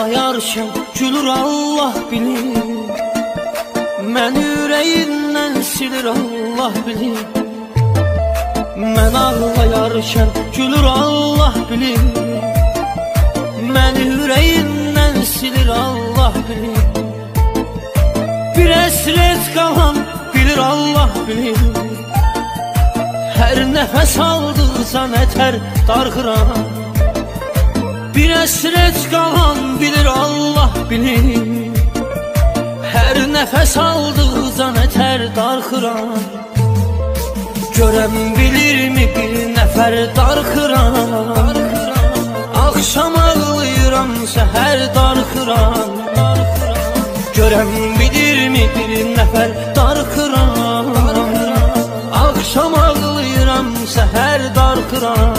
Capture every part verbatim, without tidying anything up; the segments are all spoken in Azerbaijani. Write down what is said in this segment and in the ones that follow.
ağlayarkən gülür Allah bilir. Məni ürəyindən silir Allah bilir. Mən ağlayarkən gülür Allah bilir. Məni ürəyindən silir Allah bilir. Bir əsrət qalan bilir Allah bilir. Hər nəfəs aldıqca nətər darxıram. Bir əsrət qalan bilir Allah bilir. Hər nəfəs aldıqca nətər darxıram. Görəm bilirmi bir nəfər darxıram. Axşam ağlayıram, səhər darxıram. Görəm bilirmi bir nəfər darxıram. Axşam ağlayıram, səhər darxıram.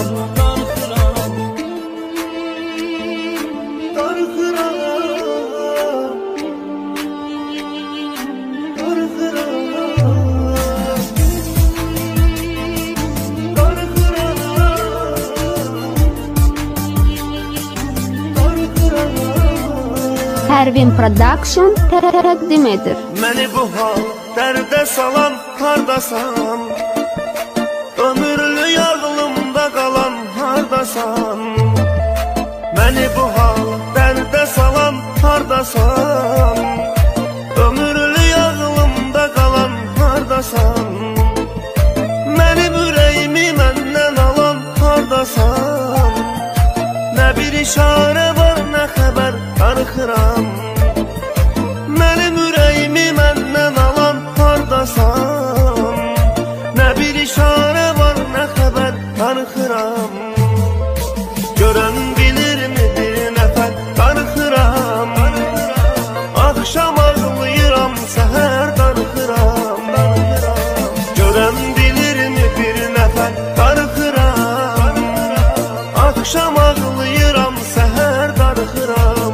Pervin Production təqdim edir. Məni bu hal dərdə salan hardasan? Ömürlü yağlımda qalan hardasan? Məni bu hal dərdə salan hardasan? Ömürlü yağlımda qalan hardasan? Mənim ürəyimi məndən alan hardasan? Nə bir işarə var, nə xəbər, darxıram. Mənim ürəyimi məndən alan hardasan? Nə bir işarə var, nə xəbər, darxıram. Görən bilirmi bir nəfər, darxıram. Axşam ağlayıram, səhər darxıram. Görən bilirmi bir nəfər, darxıram. Axşam ağlayıram, səhər darxıram.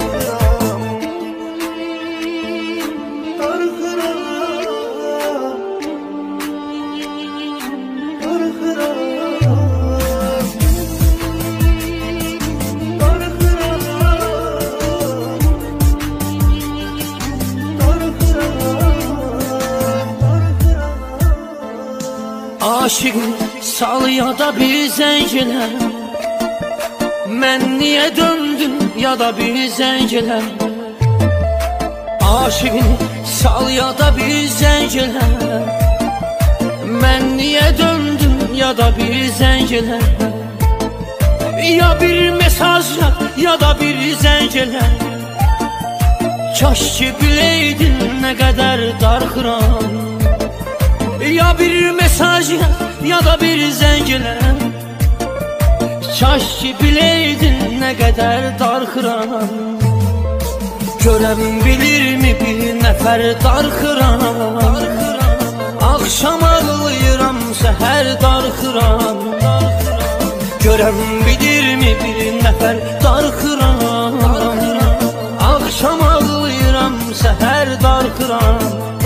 Aşıqım sal ya da bir zəngələ. Mən niyə döndüm ya da bir zəngələ. Aşıqım sal ya da bir zəngələ. Mən niyə döndüm ya da bir zəngələ. Ya bir mesaj yaz ya da bir zəngələ. Kaş ki biləydin nə qədər darxıram. Ya bir mesaj yaz ya da bir zəngələ. Kaş ki biləydin nə qədər darxıram. Görəm bilirmi bir nəfər darxıram. Axşam ağlayıram, səhər darxıram. Görəm bilirmi bir nəfər darxıram. Axşam ağlayıram, səhər darxıram.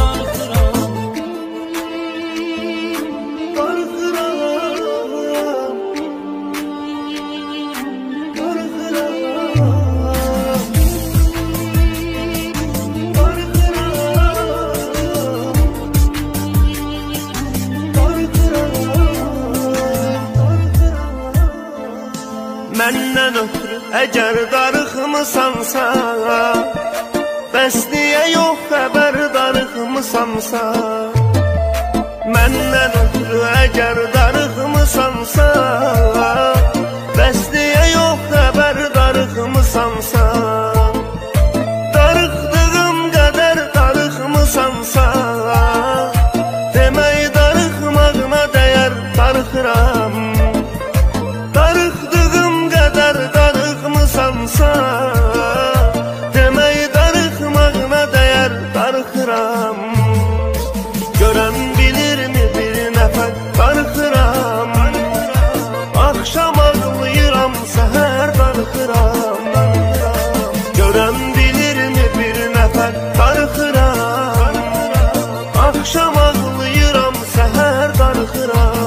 Məndən ötürü əgər darıxmısansa, bəs niyə yox xəbər darıxmısansa? Məndən ötürü əgər darıxmısansa, bəs niyə yox xəbər darıxmısansa? Darıxdığım qədər darıxmısansa, demək darıxmağına dəyər darıxıram. Darıxmısansa, demək darıxmağına dəyər darıxıram. Görən bilirmi bir nəfər, darıxıram. Axşam ağlayıram, səhər darıxıram. Görən bilirmi bir nəfər, darıxıram. Axşam ağlayıram, səhər darıxıram.